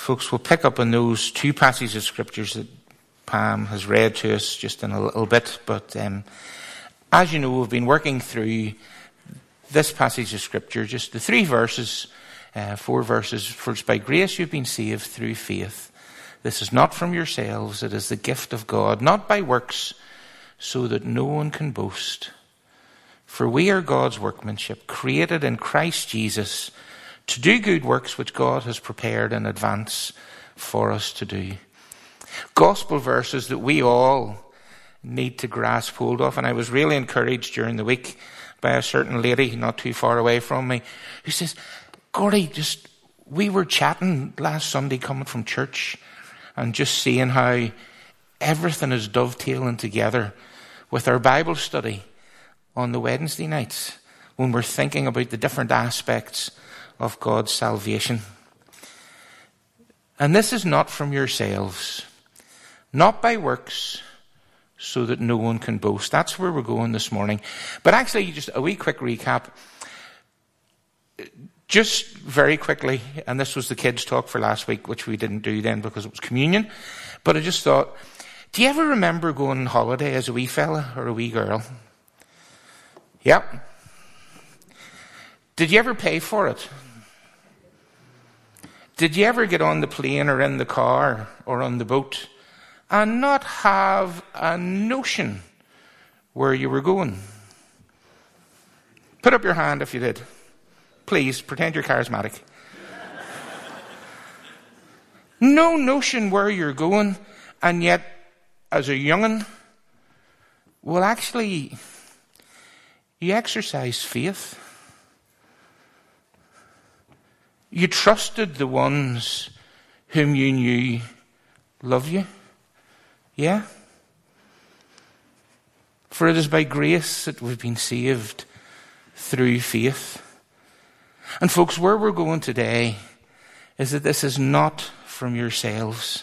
Folks, we'll pick up on those two passages of scriptures that Pam has read to us just in a little bit. But as you know, we've been working through this passage of scripture, just the 4 verses. For it's by grace you've been saved through faith. This is not from yourselves, it is the gift of God, not by works, so that no one can boast. For we are God's workmanship, created in Christ Jesus, to do good works which God has prepared in advance for us to do. Gospel verses that we all need to grasp hold of. And I was really encouraged during the week by a certain lady not too far away from me who says, Gordy, we were chatting last Sunday coming from church and just seeing how everything is dovetailing together with our Bible study on the Wednesday nights when we're thinking about the different aspects of God's salvation. And this is not from yourselves, not by works, so that no one can boast. That's where we're going this morning. But actually, just a wee quick recap. Just very quickly, and this was the kids' talk for last week, which we didn't do then because it was communion. But I just thought, do you ever remember going on holiday as a wee fella or a wee girl? Yep. Did you ever pay for it? Did you ever get on the plane or in the car or on the boat and not have a notion where you were going? Put up your hand if you did. Please, pretend you're charismatic. No notion where you're going, and yet, as a young'un, well, actually, you exercise faith. You trusted the ones whom you knew love you. Yeah? For it is by grace that we've been saved through faith. And folks, where we're going today is that this is not from yourselves.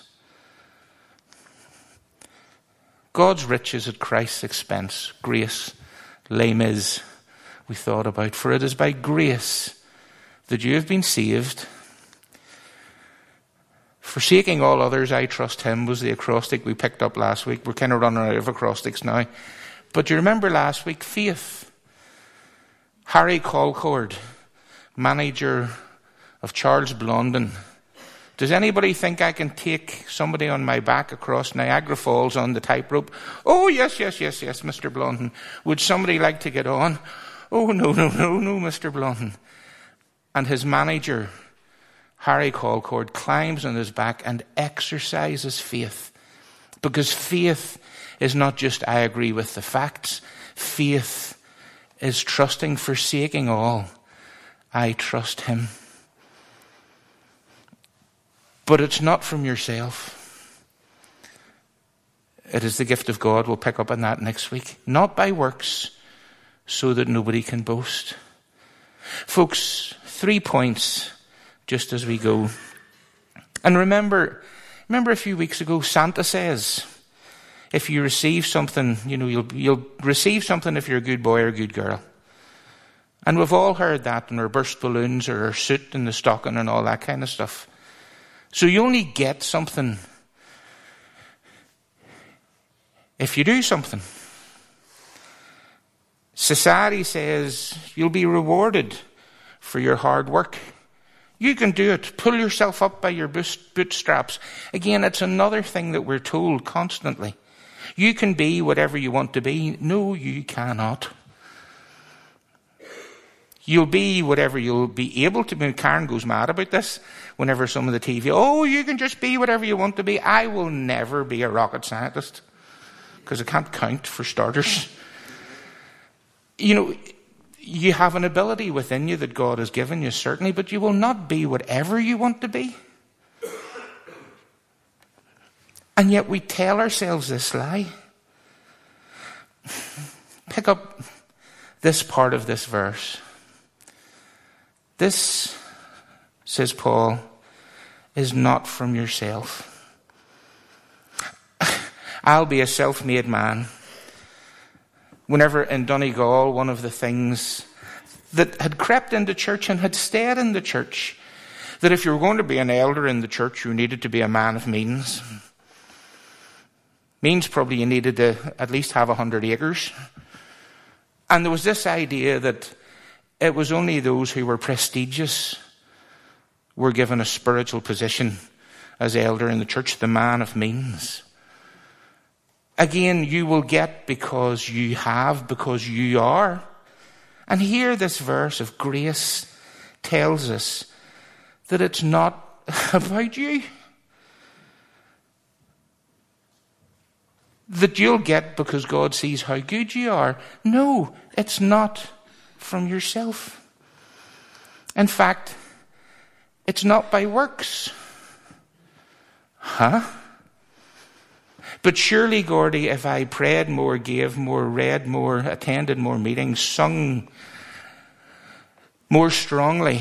God's riches at Christ's expense. Grace, les mis, we thought about. For it is by grace that you have been saved. Forsaking all others, I trust him, was the acrostic we picked up last week. We're kind of running out of acrostics now. But you remember last week, faith. Harry Colcord, manager of Charles Blondin. Does anybody think I can take somebody on my back across Niagara Falls on the tightrope? Oh, yes, Mr. Blondin. Would somebody like to get on? Oh, no, Mr. Blondin. And his manager, Harry Colcord, climbs on his back and exercises faith. Because faith is not just I agree with the facts. Faith is trusting, forsaking all. I trust him. But it's not from yourself. It is the gift of God. We'll pick up on that next week. Not by works, so that nobody can boast. Folks, 3 points just as we go. And remember a few weeks ago, Santa says, if you receive something, you'll receive something if you're a good boy or a good girl. And we've all heard that in our burst balloons or our suit and the stocking and all that kind of stuff. So you only get something if you do something. Society says you'll be rewarded for your hard work. You can do it. Pull yourself up by your bootstraps. Again, it's another thing that we're told constantly. You can be whatever you want to be. No, you cannot. You'll be whatever you'll be able to be. Karen goes mad about this whenever some of the TV, you can just be whatever you want to be. I will never be a rocket scientist because I can't count, for starters. You have an ability within you that God has given you, certainly, but you will not be whatever you want to be. And yet we tell ourselves this lie. Pick up this part of this verse. This, says Paul, is not from yourself. I'll be a self-made man. Whenever in Donegal, one of the things that had crept into church and had stayed in the church that if you were going to be an elder in the church, you needed to be a man of means. Means probably you needed to at least have 100 acres. And there was this idea that it was only those who were prestigious were given a spiritual position as elder in the church, the man of means. Again, you will get because you have, because you are. And here this verse of grace tells us that it's not about you. That you'll get because God sees how good you are. No, it's not from yourself. In fact, it's not by works. But surely, Gordy, if I prayed more, gave more, read more, attended more meetings, sung more strongly,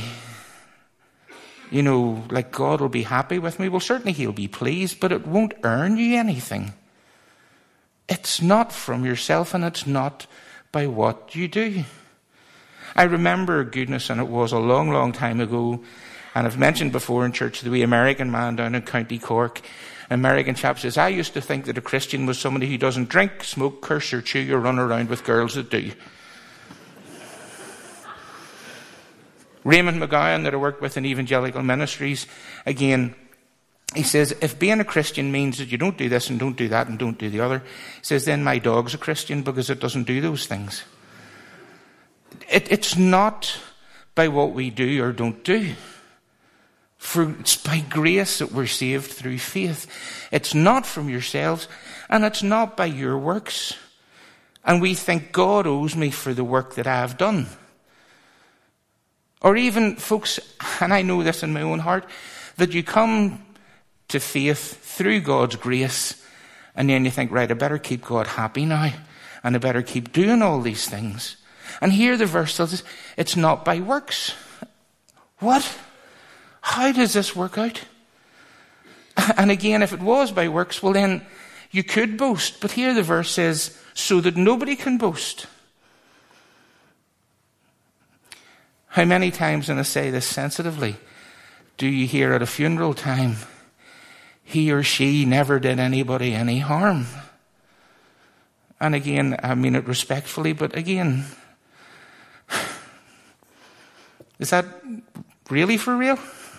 like God will be happy with me. Well, certainly he'll be pleased, but it won't earn you anything. It's not from yourself, and it's not by what you do. I remember, goodness, and it was a long, long time ago, and I've mentioned before in church, the wee American man down in County Cork, American chap says, I used to think that a Christian was somebody who doesn't drink, smoke, curse or chew or run around with girls that do. Raymond McGowan, that I worked with in Evangelical Ministries, again, he says, if being a Christian means that you don't do this and don't do that and don't do the other, he says, then my dog's a Christian because it doesn't do those things. It's not by what we do or don't do. For it's by grace that we're saved through faith. It's not from yourselves, and it's not by your works. And we think God owes me for the work that I have done. Or even, folks, and I know this in my own heart, that you come to faith through God's grace, and then you think, right, I better keep God happy now, and I better keep doing all these things. And here the verse tells us, it's not by works. What? How does this work out? And again, if it was by works, well then you could boast. But here the verse says, so that nobody can boast. How many times, and I say this sensitively, do you hear at a funeral time, he or she never did anybody any harm? And again, I mean it respectfully, but again, is that really for real?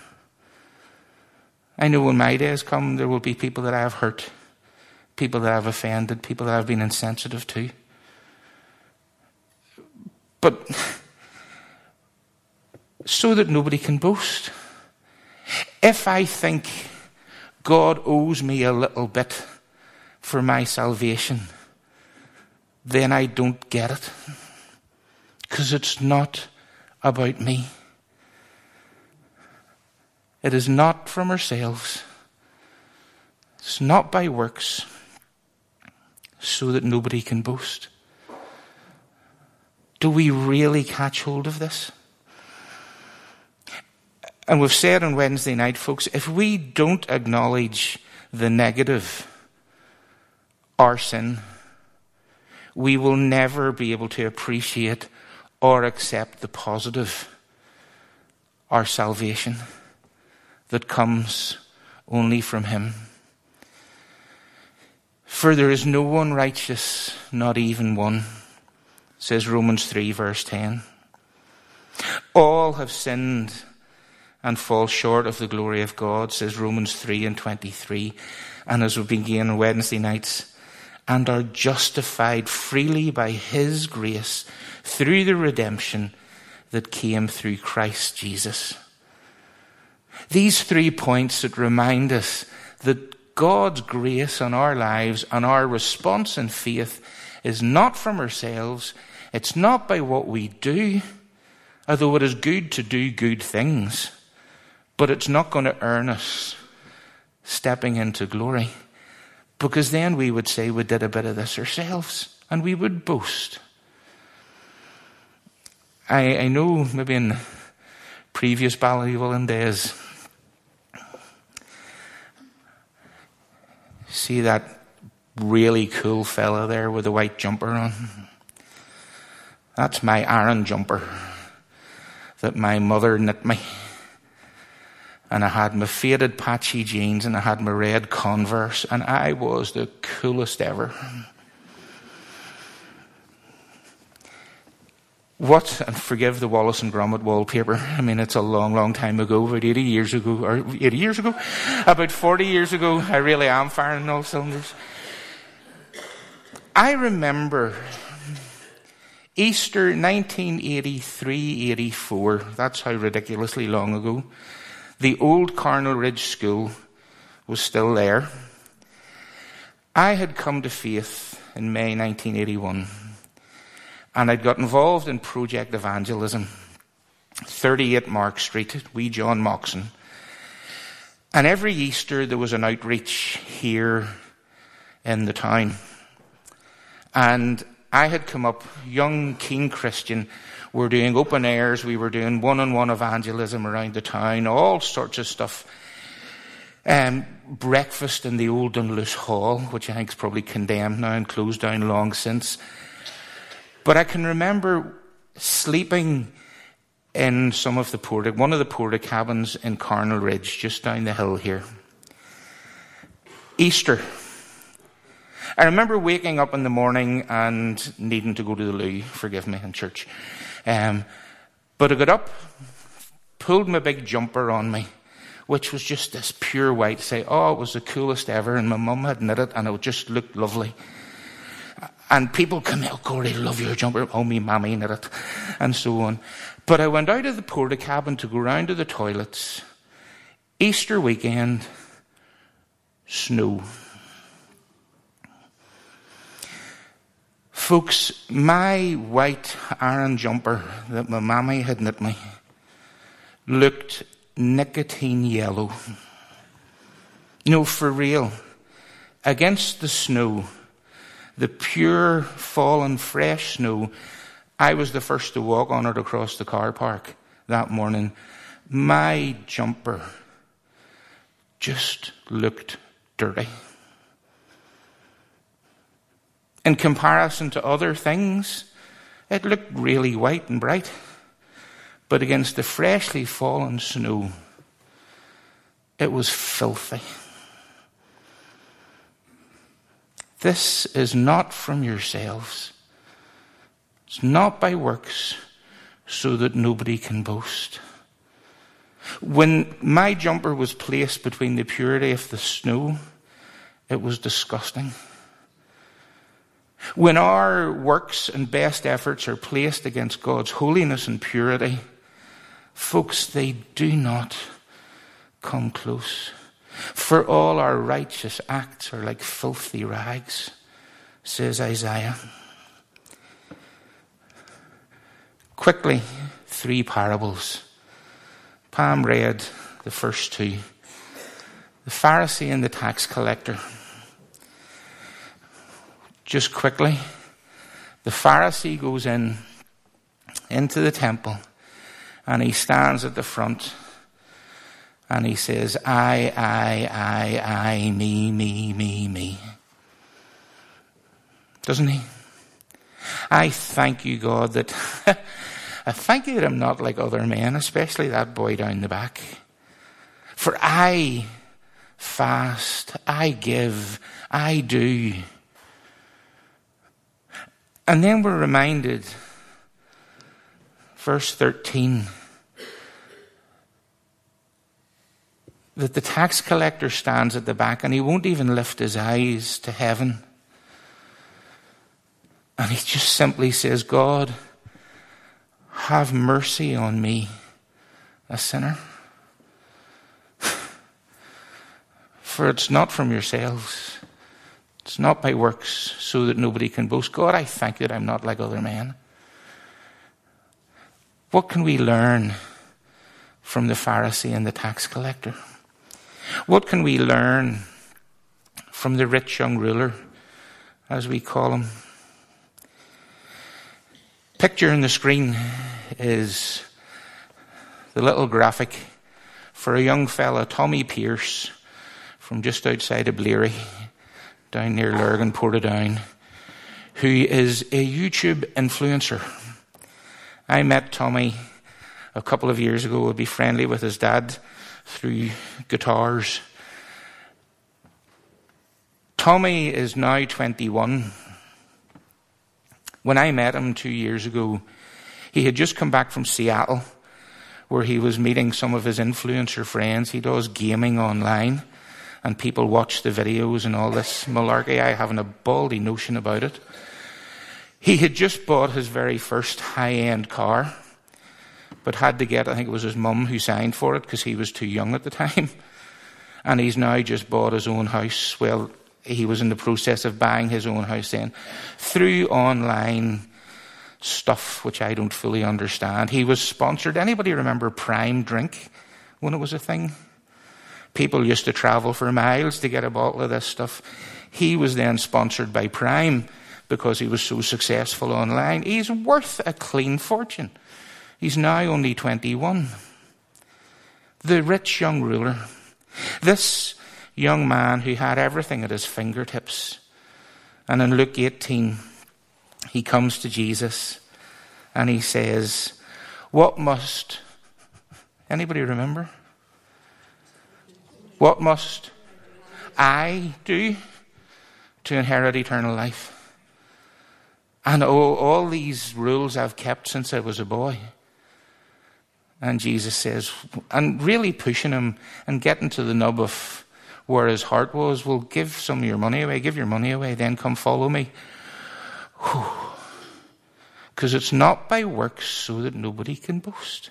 I know when my days come, there will be people that I have hurt, people that I have offended, people that I've been insensitive to. But so that nobody can boast. If I think God owes me a little bit for my salvation, then I don't get it. Because it's not about me. It is not from ourselves. It's not by works, so that nobody can boast. Do we really catch hold of this? And we've said on Wednesday night, folks, if we don't acknowledge the negative, our sin, we will never be able to appreciate or accept the positive, our salvation, that comes only from him. For there is no one righteous, not even one, says Romans 3 verse 10. All have sinned and fall short of the glory of God, says Romans 3 and 23. And as we begin on Wednesday nights, and are justified freely by his grace through the redemption that came through Christ Jesus. These 3 points that remind us that God's grace on our lives and our response in faith is not from ourselves. It's not by what we do, although it is good to do good things. But it's not going to earn us stepping into glory. Because then we would say we did a bit of this ourselves. And we would boast. I know maybe in previous Ballywilling days, see that really cool fella there with a white jumper on? That's my Aaron jumper that my mother knit me. And I had my faded patchy jeans and I had my red Converse, and I was the coolest ever. And forgive the Wallace and Gromit wallpaper. I mean, it's a long, long time ago, about 80 years ago, about 40 years ago. I really am firing on all cylinders. I remember Easter 1983-84. That's how ridiculously long ago. The old Carnal Ridge School was still there. I had come to faith in May 1981. And I'd got involved in Project Evangelism, 38 Mark Street, wee John Moxon. And every Easter there was an outreach here in the town. And I had come up, young, keen Christian. We're doing open airs, we were doing one-on-one evangelism around the town, all sorts of stuff. Breakfast in the old Dunluce Hall, which I think is probably condemned now and closed down long since. But I can remember sleeping in one of the porta cabins in Carnal Ridge, just down the hill here. Easter. I remember waking up in the morning and needing to go to the loo, forgive me, in church. But I got up, pulled my big jumper on me, which was just this pure white, say, oh, it was the coolest ever, and my mum had knit it, and it just looked lovely. And people come out, Corey, love your jumper. Oh, me mammy knit it. And so on. But I went out of the porta cabin to go round to the toilets. Easter weekend, snow. Folks, my white Aran jumper that my mammy had knit me looked nicotine yellow. No, for real. Against the snow, the pure, fallen, fresh snow, I was the first to walk on it across the car park that morning. My jumper just looked dirty. In comparison to other things, it looked really white and bright. But against the freshly fallen snow, it was filthy. This is not from yourselves. It's not by works, so that nobody can boast. When my jumper was placed between the purity of the snow, it was disgusting. When our works and best efforts are placed against God's holiness and purity, folks, they do not come close. For all our righteous acts are like filthy rags, says Isaiah. Quickly, 3 parables. Pam read the first 2. The Pharisee and the tax collector. Just quickly, the Pharisee goes into the temple, and he stands at the front, and he says, I, me. Doesn't he? I thank you, God, that I thank you that I'm not like other men, especially that boy down the back. For I fast, I give, I do. And then we're reminded, verse 13, that the tax collector stands at the back and he won't even lift his eyes to heaven. And he just simply says, God, have mercy on me, a sinner. For it's not from yourselves. It's not by works, so that nobody can boast. God, I thank you that I'm not like other men. What can we learn from the Pharisee and the tax collector? What can we learn from the rich young ruler, as we call him? Picture on the screen is the little graphic for a young fella, Tommy Pierce, from just outside of Bleary, down near Lurgan, Portadown, who is a YouTube influencer. I met Tommy a couple of years ago, would be friendly with his dad, through guitars. Tommy is now 21. When I met him 2 years ago, he had just come back from Seattle, where he was meeting some of his influencer friends. He does gaming online, and people watch the videos and all this malarkey. I haven't a baldy notion about it. He had just bought his very first high-end car, but had to get, I think it was his mum who signed for it because he was too young at the time. And he's now just bought his own house. Well, he was in the process of buying his own house then through online stuff, which I don't fully understand. He was sponsored. Anybody remember Prime Drink when it was a thing? People used to travel for miles to get a bottle of this stuff. He was then sponsored by Prime because he was so successful online. He's worth a clean fortune. He's now only 21. The rich young ruler. This young man who had everything at his fingertips. And in Luke 18, he comes to Jesus and he says, what must, anybody remember? What must I do to inherit eternal life? And all these rules I've kept since I was a boy. And Jesus says, and really pushing him and getting to the nub of where his heart was, well, give some of your money away, give your money away, then come follow me. Because it's not by works so that nobody can boast.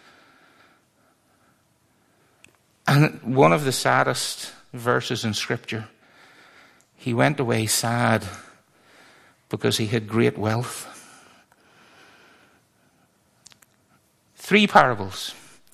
And one of the saddest verses in Scripture, he went away sad because he had great wealth. 3 parables.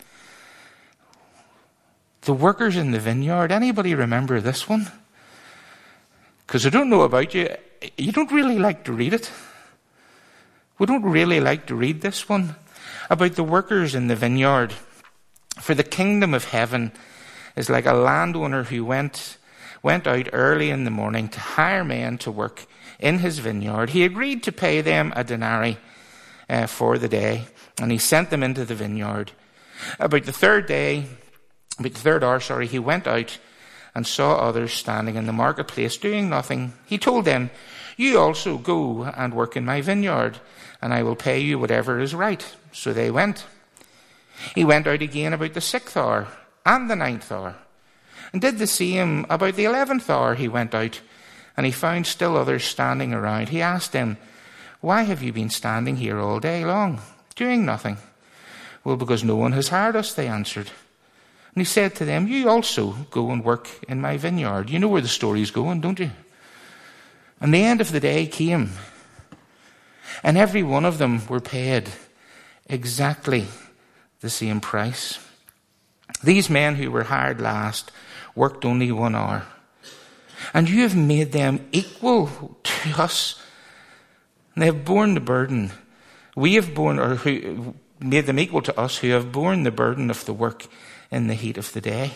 The workers in the vineyard. Anybody remember this one? Because I don't know about you, you don't really like to read it. We don't really like to read this one about the workers in the vineyard. For the kingdom of heaven is like a landowner who went out early in the morning to hire men to work in his vineyard. He agreed to pay them a denarii for the day, and he sent them into the vineyard. About the third hour, he went out and saw others standing in the marketplace doing nothing. He told them, you also go and work in my vineyard, and I will pay you whatever is right. So they went. He went out again about the 6th hour and the 9th hour, and did the same about the 11th hour. He went out, and he found still others standing around. He asked them, why have you been standing here all day long, doing nothing? Well, because no one has hired us, they answered. And he said to them, you also go and work in my vineyard. You know where the story's going, don't you? And the end of the day came, and every one of them were paid exactly the same price. These men who were hired last worked only 1 hour. And you have made them equal to us. They have borne the burden. We have borne, or who made them equal to us, who have borne the burden of the work in the heat of the day.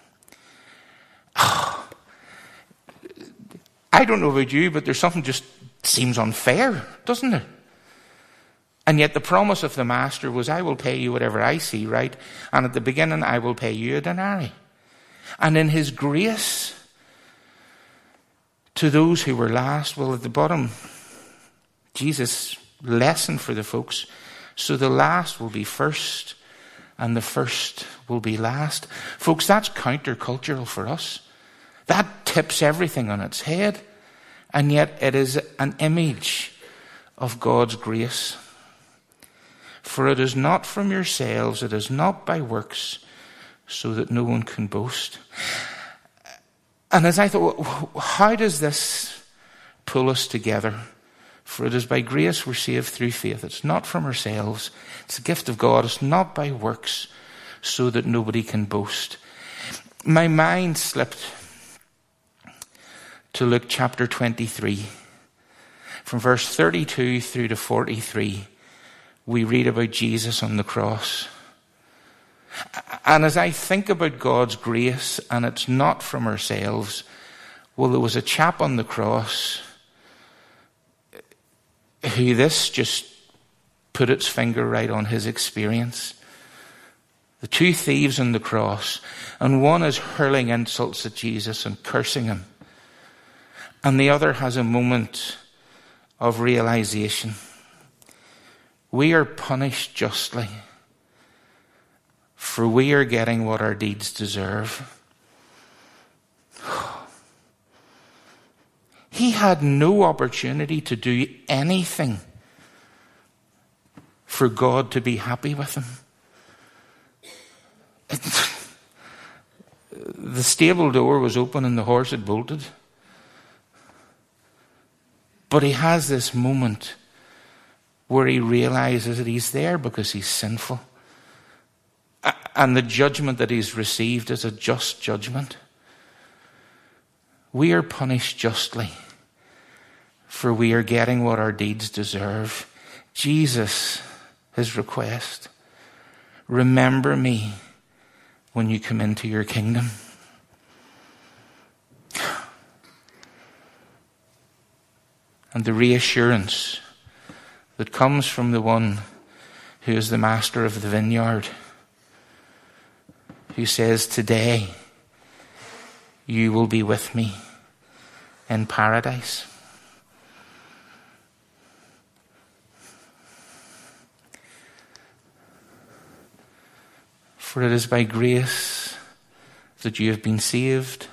Oh, I don't know about you, but there's something just seems unfair, doesn't there? And yet the promise of the master was, I will pay you whatever I see right, and at the beginning I will pay you a denarii. And in his grace to those who were last, well, at the bottom, Jesus' lesson for the folks, so the last will be first, and the first will be last. Folks, that's countercultural for us. That tips everything on its head, and yet it is an image of God's grace. For it is not from yourselves, it is not by works, so that no one can boast. And as I thought, how does this pull us together? For it is by grace we're saved through faith. It's not from ourselves. It's a gift of God. It's not by works, so that nobody can boast. My mind slipped to Luke chapter 23. From verse 32 through to 43, we read about Jesus on the cross. And as I think about God's grace, and it's not from ourselves, well, there was a chap on the cross who this just put its finger right on his experience. The two thieves on the cross, and one is hurling insults at Jesus and cursing him, and the other has a moment of realization. We are punished justly, for we are getting what our deeds deserve. He had no opportunity to do anything for God to be happy with him. The stable door was open and the horse had bolted. But he has this moment where he realizes that he's there because he's sinful. And the judgment that he's received is a just judgment. We are punished justly, for we are getting what our deeds deserve. Jesus, his request, remember me when you come into your kingdom. And the reassurance that comes from the one who is the master of the vineyard, who says, today you will be with me in paradise. For it is by grace that you have been saved.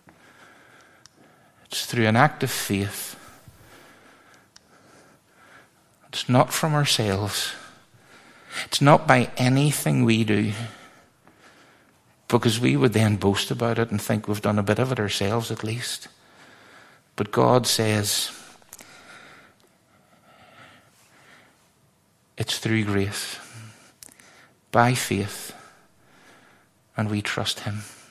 It's through an act of faith. It's not from ourselves. It's not by anything we do, because we would then boast about it and think we've done a bit of it ourselves at least. But God says, it's through grace, by faith, and we trust him.